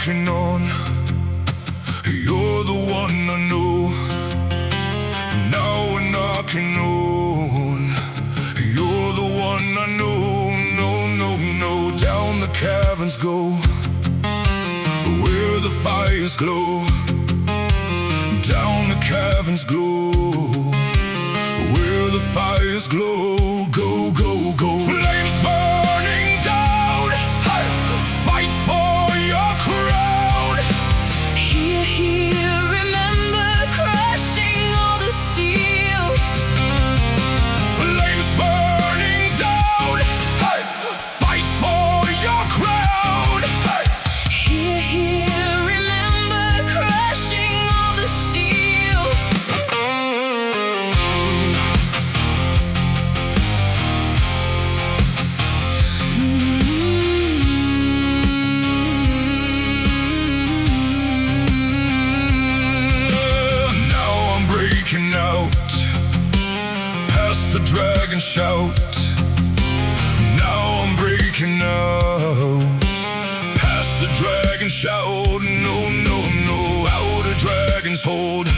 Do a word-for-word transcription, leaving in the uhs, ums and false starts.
knocking on. You're the one I know. Now we're knocking on. You're the one I know. No, no, no. Down the caverns go, where the fires glow. Down the caverns glow, where the fires glow. Go, go, go. Flames burning down, hey! Fight for your crown. Here, here, remember crushing all the steel. Flames burning down, hey! Fight for your crown. Hey! Here, here, remember crushing all the steel. Breaking out, past the dragon shout. Now I'm breaking out, past the dragon shout. No, no, no, out of dragon's hold.